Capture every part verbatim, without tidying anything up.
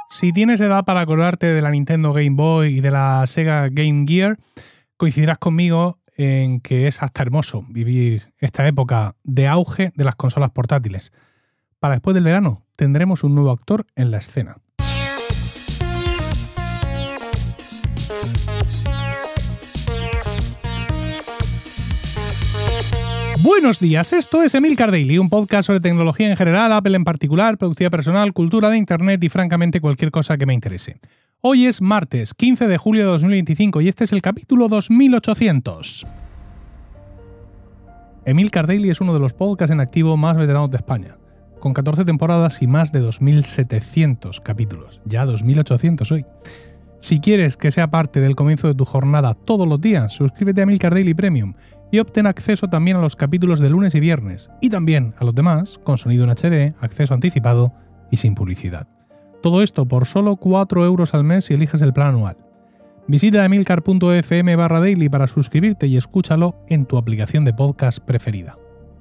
Si tienes edad para acordarte de la Nintendo Game Boy y de la Sega Game Gear, coincidirás conmigo en que es hasta hermoso vivir esta época de auge de las consolas portátiles. Para después del verano tendremos un nuevo actor en la escena. Buenos días, esto es Emilcar Daily, un podcast sobre tecnología en general, Apple en particular, productividad personal, cultura de internet y francamente cualquier cosa que me interese. Hoy es martes, quince de julio de dos mil veinticinco y este es el capítulo dos mil ochocientos. Emilcar Daily es uno de los podcasts en activo más veteranos de España, con catorce temporadas y más de dos mil setecientos capítulos. Ya dos mil ochocientos hoy. Si quieres que sea parte del comienzo de tu jornada todos los días, suscríbete a Emilcar Daily Premium y obtén acceso también a los capítulos de lunes y viernes, y también a los demás, con sonido en H D, acceso anticipado y sin publicidad. Todo esto por solo cuatro euros al mes si eliges el plan anual. Visita emilcar.fm barra daily para suscribirte y escúchalo en tu aplicación de podcast preferida.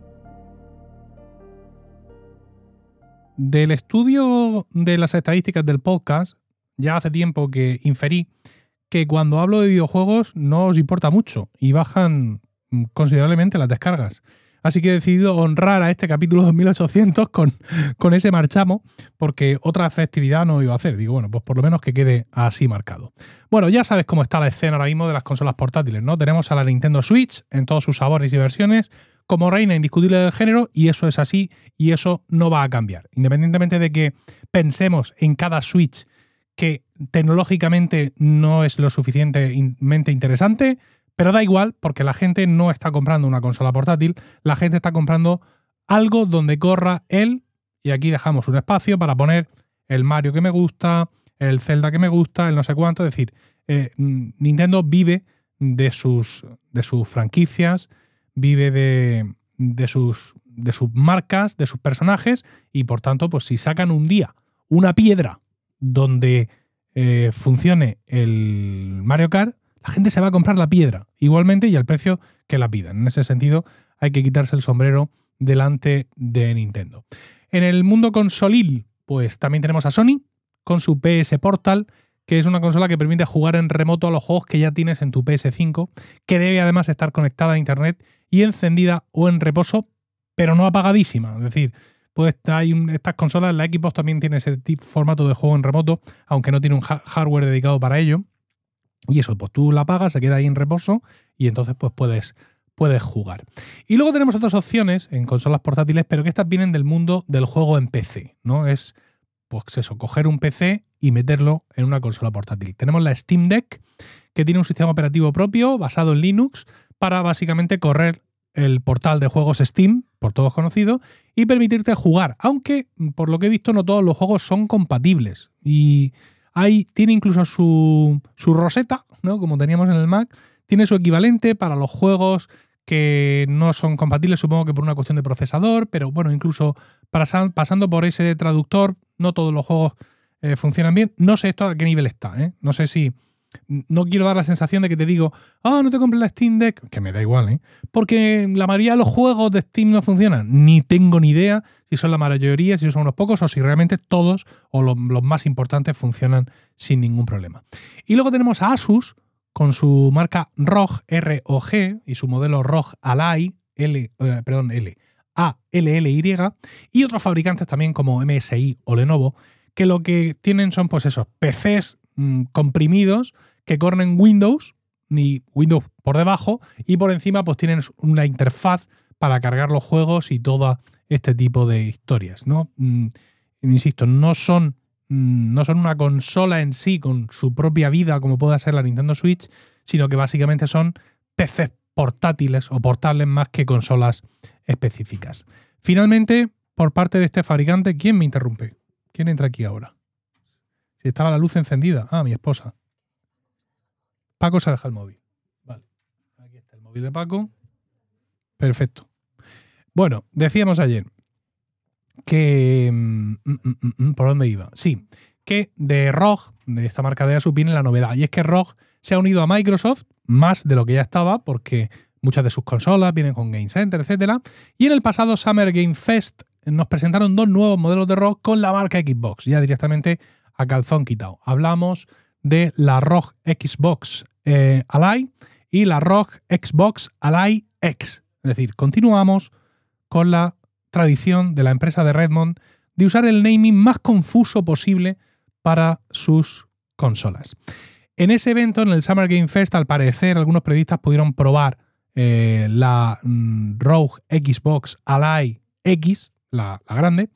Del estudio de las estadísticas del podcast, ya hace tiempo que inferí que cuando hablo de videojuegos no os importa mucho y bajan considerablemente las descargas. Así que he decidido honrar a este capítulo dos mil ochocientos con, con ese marchamo, porque otra festividad no iba a hacer. Digo, bueno, pues por lo menos que quede así marcado. Bueno, ya sabes cómo está la escena ahora mismo de las consolas portátiles, ¿no? Tenemos a la Nintendo Switch en todos sus sabores y versiones como reina indiscutible del género, y eso es así y eso no va a cambiar. Independientemente de que pensemos en cada Switch que tecnológicamente no es lo suficientemente interesante, pero da igual, porque la gente no está comprando una consola portátil, la gente está comprando algo donde corra él, y aquí dejamos un espacio para poner el Mario que me gusta, el Zelda que me gusta, el no sé cuánto. Es decir, eh, Nintendo vive de sus, de sus franquicias, vive de, de, sus, de sus marcas, de sus personajes, y por tanto, pues si sacan un día una piedra donde eh, funcione el Mario Kart, la gente se va a comprar la piedra igualmente y al precio que la pidan. En ese sentido, hay que quitarse el sombrero delante de Nintendo. En el mundo consolil, pues también tenemos a Sony con su P S Portal, que es una consola que permite jugar en remoto a los juegos que ya tienes en tu P S cinco, que debe además estar conectada a internet y encendida o en reposo, pero no apagadísima. Es decir, pues hay un, estas consolas, la Xbox también tiene ese tipo, formato de juego en remoto, aunque no tiene un ha- hardware dedicado para ello. Y eso, pues tú la apagas, se queda ahí en reposo y entonces pues puedes, puedes jugar. Y luego tenemos otras opciones en consolas portátiles, pero que estas vienen del mundo del juego en P C, ¿no? Es, pues eso, coger un P C y meterlo en una consola portátil. Tenemos la Steam Deck, que tiene un sistema operativo propio basado en Linux para básicamente correr el portal de juegos Steam, por todos conocido, y permitirte jugar, aunque por lo que he visto no todos los juegos son compatibles. Y Hay, tiene incluso su, su roseta, ¿no? Como teníamos en el Mac, tiene su equivalente para los juegos que no son compatibles, supongo que por una cuestión de procesador, pero bueno, incluso para, pasando por ese traductor, no todos los juegos eh, funcionan bien. No sé esto a qué nivel está, ¿eh? No sé si... No quiero dar la sensación de que te digo, ah, oh, no te compres la Steam Deck, que me da igual, ¿eh? Porque la mayoría de los juegos de Steam no funcionan. Ni tengo ni idea si son la mayoría, si son unos pocos, o si realmente todos, o los, los más importantes, funcionan sin ningún problema. Y luego tenemos a Asus, con su marca R O G, R O G, y su modelo R O G Ally, L, eh, perdón, L, A L L Y, y otros fabricantes también como M S I o Lenovo, que lo que tienen son, pues esos, P Cs comprimidos que corren Windows, ni Windows por debajo, y por encima pues tienen una interfaz para cargar los juegos y todo este tipo de historias, ¿no? Mm, insisto, no son, mm, no son una consola en sí con su propia vida como pueda ser la Nintendo Switch, sino que básicamente son P Cs portátiles o portables más que consolas específicas. Finalmente, por parte de este fabricante, ¿quién me interrumpe? ¿Quién entra aquí ahora? Si estaba la luz encendida. Ah, mi esposa. Paco se deja el móvil. Vale. Aquí está el móvil de Paco. Perfecto. Bueno, decíamos ayer que... Mm, mm, mm, ¿por dónde iba? Sí, que de R O G, de esta marca de Asus, viene la novedad. Y es que R O G se ha unido a Microsoft, más de lo que ya estaba, porque muchas de sus consolas vienen con Game Center, etcétera. Y en el pasado Summer Game Fest nos presentaron dos nuevos modelos de R O G con la marca Xbox, ya directamente a calzón quitado. Hablamos de la R O G Xbox eh, Ally y la R O G Xbox Ally X. Es decir, continuamos con la tradición de la empresa de Redmond de usar el naming más confuso posible para sus consolas. En ese evento, en el Summer Game Fest, al parecer, algunos periodistas pudieron probar eh, la mm, R O G Xbox Ally X, la, la grande,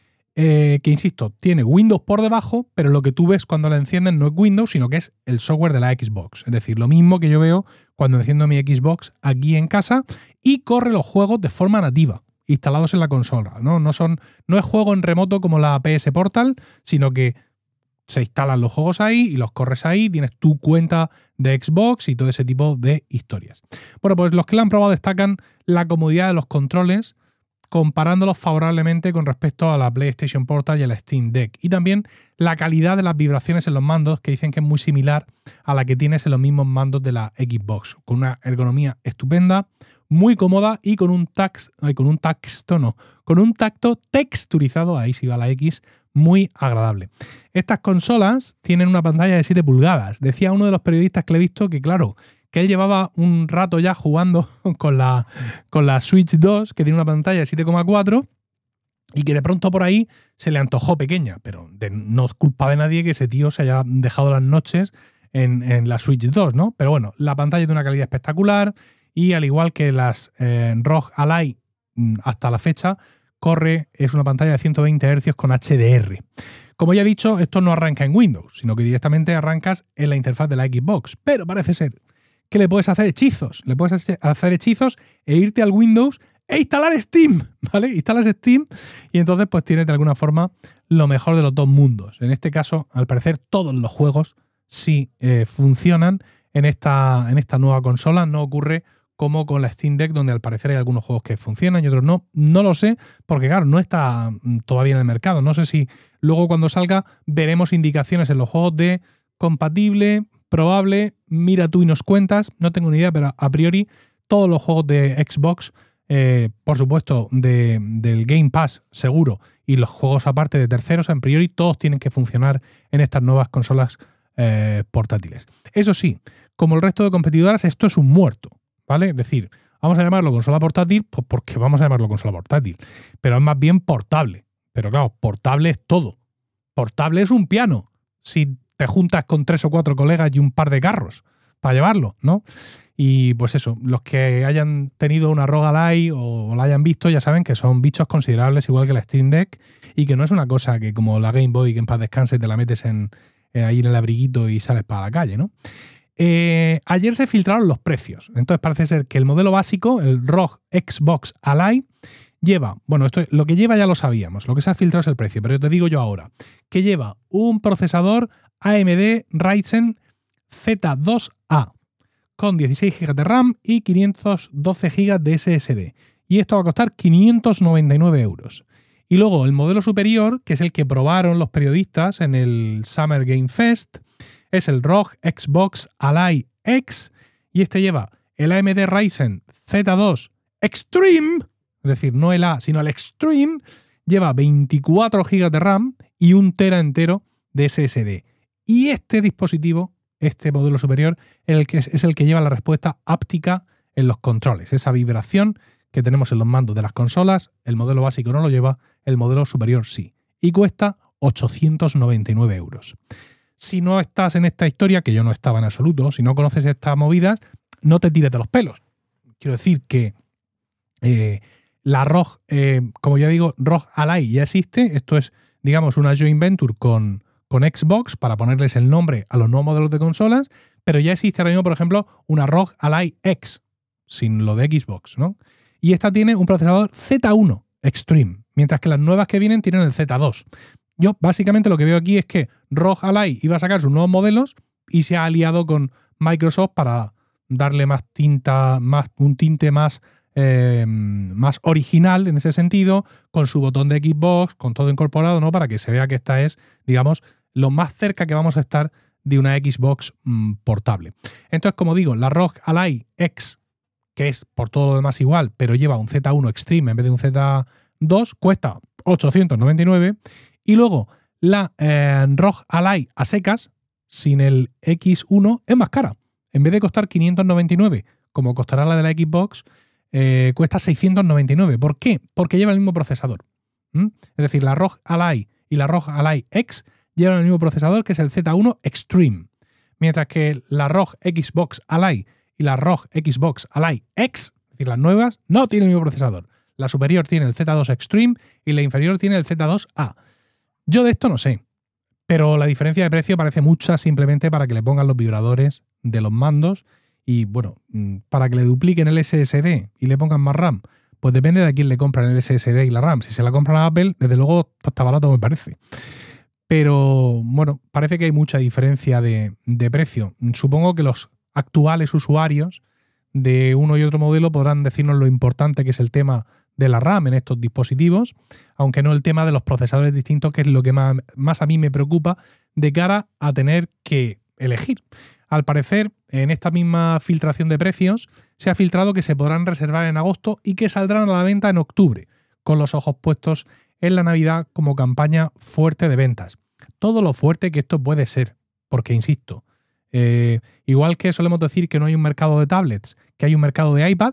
eh, que, insisto, tiene Windows por debajo, pero lo que tú ves cuando la encienden no es Windows, sino que es el software de la Xbox. Es decir, lo mismo que yo veo cuando enciendo mi Xbox aquí en casa y corre los juegos de forma nativa, instalados en la consola, ¿no? No son, no es juego en remoto como la P S Portal, sino que se instalan los juegos ahí y los corres ahí, tienes tu cuenta de Xbox y todo ese tipo de historias. Bueno, pues los que la han probado destacan la comodidad de los controles, comparándolos favorablemente con respecto a la PlayStation Portal y a la Steam Deck. Y también la calidad de las vibraciones en los mandos, que dicen que es muy similar a la que tienes en los mismos mandos de la Xbox, con una ergonomía estupenda, muy cómoda y con un tax, ay, con un tacto, no, con un tacto texturizado, ahí sí va la X, muy agradable. Estas consolas tienen una pantalla de siete pulgadas. Decía uno de los periodistas que le he visto que, claro, que él llevaba un rato ya jugando con la, con la Switch dos, que tiene una pantalla de siete coma cuatro, y que de pronto por ahí se le antojó pequeña, pero de, no es culpa de nadie que ese tío se haya dejado las noches en, en la Switch dos, ¿no? Pero bueno, la pantalla es de una calidad espectacular y al igual que las eh, R O G Ally hasta la fecha, corre, es una pantalla de ciento veinte hercios con H D R. Como ya he dicho, esto no arranca en Windows, sino que directamente arrancas en la interfaz de la Xbox, pero parece ser que le puedes hacer hechizos, le puedes hacer hechizos e irte al Windows e instalar Steam, ¿vale? Instalas Steam y entonces pues tienes de alguna forma lo mejor de los dos mundos. En este caso, al parecer, todos los juegos sí eh, funcionan en esta, en esta nueva consola. No ocurre como con la Steam Deck, donde al parecer hay algunos juegos que funcionan y otros no. No lo sé, porque claro, no está todavía en el mercado. No sé si luego cuando salga veremos indicaciones en los juegos de compatible, probable, mira tú y nos cuentas. No tengo ni idea, pero a priori todos los juegos de Xbox, eh, por supuesto, de, del Game Pass seguro, y los juegos aparte de terceros, a priori todos tienen que funcionar en estas nuevas consolas eh, portátiles. Eso sí, como el resto de competidoras, esto es un muerto, ¿vale? Es decir, vamos a llamarlo consola portátil, pues porque vamos a llamarlo consola portátil, pero es más bien portable. Pero claro, portable es todo. Portable es un piano, si te juntas con tres o cuatro colegas y un par de carros para llevarlo, ¿no? Y pues eso, los que hayan tenido una R O G Ally o la hayan visto ya saben que son bichos considerables, igual que la Steam Deck, y que no es una cosa que como la Game Boy, que en paz descanse, te la metes en, eh, ahí en el abriguito y sales para la calle, ¿no? Eh, ayer se filtraron los precios. Entonces parece ser que el modelo básico, el R O G Xbox Ally, lleva, bueno, esto lo que lleva ya lo sabíamos, lo que se ha filtrado es el precio, pero te digo yo ahora, que lleva un procesador A M D Ryzen Z dos A con dieciséis gigas de RAM y quinientos doce gigas de S S D. Y esto va a costar quinientos noventa y nueve euros. Y luego el modelo superior, que es el que probaron los periodistas en el Summer Game Fest, es el R O G Xbox Ally X, y este lleva el A M D Ryzen Z dos Extreme, es decir, no el A, sino el Extreme, lleva veinticuatro gigas de RAM y un tera entero de S S D. Y este dispositivo, este modelo superior, es el que, es el que lleva la respuesta áptica en los controles. Esa vibración que tenemos en los mandos de las consolas, el modelo básico no lo lleva, el modelo superior sí. Y cuesta ochocientos noventa y nueve euros. Si no estás en esta historia, que yo no estaba en absoluto, si no conoces estas movidas, no te tires de los pelos. Quiero decir que eh, la R O G, eh, como ya digo, R O G Ally ya existe. Esto es, digamos, una joint venture con, con Xbox para ponerles el nombre a los nuevos modelos de consolas, pero ya existe ahora mismo, por ejemplo, una R O G Ally X, sin lo de Xbox, ¿no? Y esta tiene un procesador Z uno Extreme, mientras que las nuevas que vienen tienen el Z dos. Yo básicamente lo que veo aquí es que R O G Ally iba a sacar sus nuevos modelos y se ha aliado con Microsoft para darle más tinta, más, un tinte más, eh, más original en ese sentido, con su botón de Xbox, con todo incorporado, ¿no? Para que se vea que esta es, digamos, lo más cerca que vamos a estar de una Xbox mmm, portable. Entonces, como digo, la R O G Ally X, que es por todo lo demás igual, pero lleva un Z uno Extreme en vez de un Z dos, cuesta ochocientos noventa y nueve. Y luego La eh, R O G Ally a secas, sin el X uno, es más cara. En vez de costar quinientos noventa y nueve, como costará la de la Xbox, eh, cuesta seiscientos noventa y nueve. ¿Por qué? Porque lleva el mismo procesador. ¿Mm? Es decir, la R O G Ally y la R O G Ally X llevan el mismo procesador, que es el Z uno Extreme. Mientras que la R O G Xbox Ally y la R O G Xbox Ally X, es decir, las nuevas, no tienen el mismo procesador. La superior tiene el Z dos Extreme y la inferior tiene el Z dos A. Yo de esto no sé, pero la diferencia de precio parece mucha simplemente para que le pongan los vibradores de los mandos y, bueno, para que le dupliquen el S S D y le pongan más RAM. Pues depende de a quién le compran el S S D y la RAM. Si se la compran a Apple, desde luego está barato, me parece. Pero, bueno, parece que hay mucha diferencia de, de precio. Supongo que los actuales usuarios de uno y otro modelo podrán decirnos lo importante que es el tema de la RAM en estos dispositivos, aunque no el tema de los procesadores distintos, que es lo que más, más a mí me preocupa de cara a tener que elegir. Al parecer, en esta misma filtración de precios, se ha filtrado que se podrán reservar en agosto y que saldrán a la venta en octubre, con los ojos puestos en la Navidad como campaña fuerte de ventas. Todo lo fuerte que esto puede ser, porque insisto, eh, igual que solemos decir que no hay un mercado de tablets, que hay un mercado de iPad,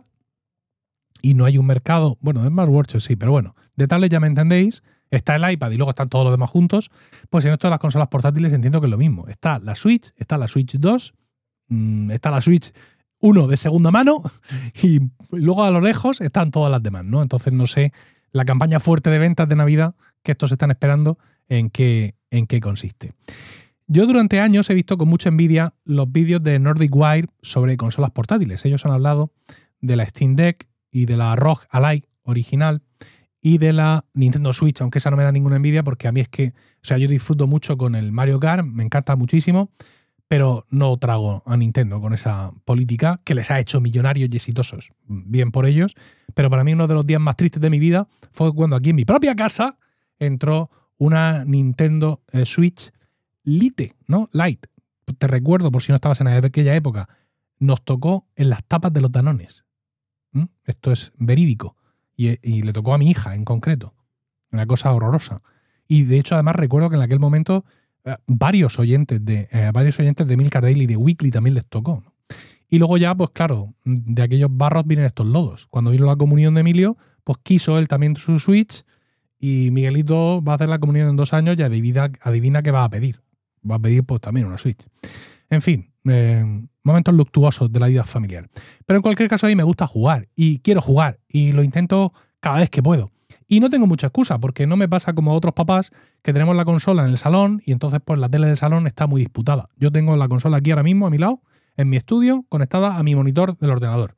y no hay un mercado, bueno, de smartwatches sí, pero bueno, de tablets ya me entendéis, está el iPad y luego están todos los demás juntos, pues en esto de las consolas portátiles entiendo que es lo mismo. Está la Switch, está la Switch dos, mmm, está la Switch uno de segunda mano y luego a lo lejos están todas las demás, ¿no? Entonces no sé la campaña fuerte de ventas de Navidad que estos están esperando en qué, en qué consiste. Yo durante años he visto con mucha envidia los vídeos de Nordic Wire sobre consolas portátiles. Ellos han hablado de la Steam Deck y de la R O G Ally original y de la Nintendo Switch, aunque esa no me da ninguna envidia porque a mí es que, o sea, yo disfruto mucho con el Mario Kart, me encanta muchísimo, pero no trago a Nintendo con esa política que les ha hecho millonarios y exitosos. Bien por ellos, pero para mí uno de los días más tristes de mi vida fue cuando aquí en mi propia casa entró una Nintendo eh, Switch Lite, ¿no? Lite. Te recuerdo, por si no estabas en aquella época, nos tocó en las tapas de los Danones. ¿Mm? Esto es verídico. Y, y le tocó a mi hija en concreto. Una cosa horrorosa. Y de hecho, además, recuerdo que en aquel momento eh, varios oyentes de eh, varios oyentes de Milcar Daily y de Weekly también les tocó, ¿no? Y luego ya, pues claro, de aquellos barros vienen estos lodos. Cuando vino la comunión de Emilio, pues quiso él también su Switch y Miguelito va a hacer la comunión en dos años y adivina, adivina qué va a pedir. Va a pedir pues también una Switch. En fin, eh, momentos luctuosos de la vida familiar. Pero en cualquier caso a mí me gusta jugar y quiero jugar y lo intento cada vez que puedo. Y no tengo mucha excusa porque no me pasa como a otros papás que tenemos la consola en el salón y entonces pues la tele del salón está muy disputada. Yo tengo la consola aquí ahora mismo a mi lado, en mi estudio, conectada a mi monitor del ordenador.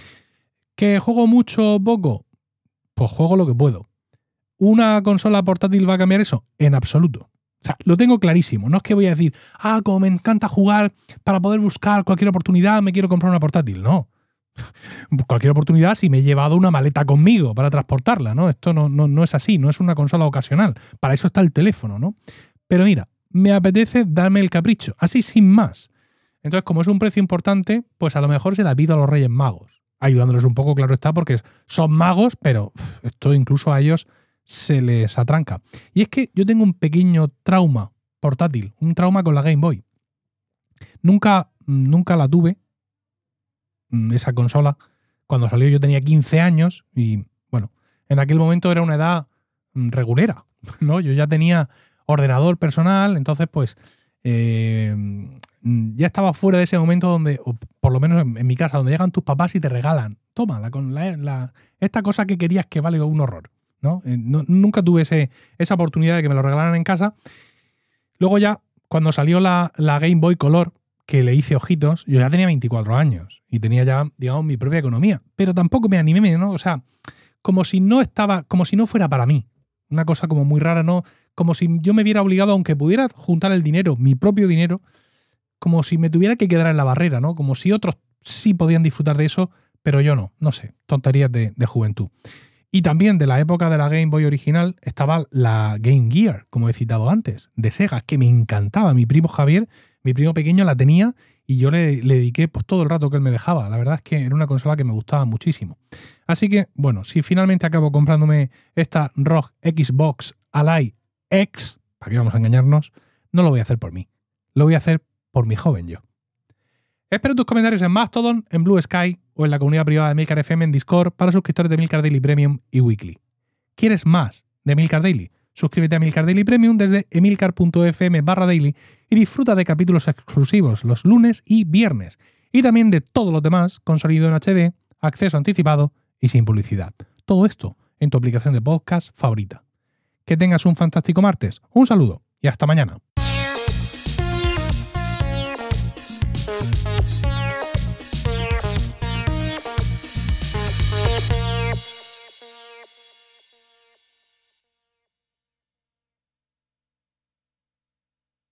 ¿Que juego mucho o poco? Pues juego lo que puedo. ¿Una consola portátil va a cambiar eso? En absoluto. O sea, lo tengo clarísimo. No es que voy a decir, ah, como me encanta jugar para poder buscar cualquier oportunidad, me quiero comprar una portátil. No. Cualquier oportunidad si me he llevado una maleta conmigo para transportarla, ¿no? Esto no, no, no es así, no es una consola ocasional. Para eso está el teléfono, ¿no? Pero mira, me apetece darme el capricho, así sin más. Entonces, como es un precio importante, pues a lo mejor se la pido a los Reyes Magos. Ayudándoles un poco, claro está, porque son magos, pero uf, esto incluso a ellos se les atranca. Y es que yo tengo un pequeño trauma portátil, un trauma con la Game Boy. Nunca, nunca la tuve, esa consola. Cuando salió yo tenía quince años y, bueno, en aquel momento era una edad regulera, ¿no? Yo ya tenía ordenador personal, entonces, pues, eh, ya estaba fuera de ese momento donde, o por lo menos en, en mi casa, donde llegan tus papás y te regalan, toma, la, la, la, esta cosa que querías que vale un horror. ¿No? No, nunca tuve ese, esa oportunidad de que me lo regalaran en casa. Luego ya, cuando salió la, la Game Boy Color, que le hice ojitos, yo ya tenía veinticuatro años y tenía ya, digamos, mi propia economía. Pero tampoco me animé, ¿no? O sea, como si no estaba, como si no fuera para mí. Una cosa como muy rara, ¿no? Como si yo me viera obligado, aunque pudiera juntar el dinero, mi propio dinero, como si me tuviera que quedar en la barrera, ¿no? Como si otros sí podían disfrutar de eso, pero yo no. No sé, tonterías de, de juventud. Y también de la época de la Game Boy original estaba la Game Gear, como he citado antes, de Sega, que me encantaba. Mi primo Javier, mi primo pequeño la tenía y yo le, le dediqué pues, todo el rato que él me dejaba. La verdad es que era una consola que me gustaba muchísimo. Así que, bueno, si finalmente acabo comprándome esta R O G Xbox Ally X, ¿para qué vamos a engañarnos? No lo voy a hacer por mí. Lo voy a hacer por mi joven yo. Espero tus comentarios en Mastodon, en Blue Sky o en la comunidad privada de Emilcar F M en Discord para suscriptores de Emilcar Daily Premium y Weekly. ¿Quieres más de Emilcar Daily? Suscríbete a Emilcar Daily Premium desde emilcar.fm barra daily y disfruta de capítulos exclusivos los lunes y viernes. Y también de todos los demás con sonido en H D, acceso anticipado y sin publicidad. Todo esto en tu aplicación de podcast favorita. Que tengas un fantástico martes. Un saludo y hasta mañana.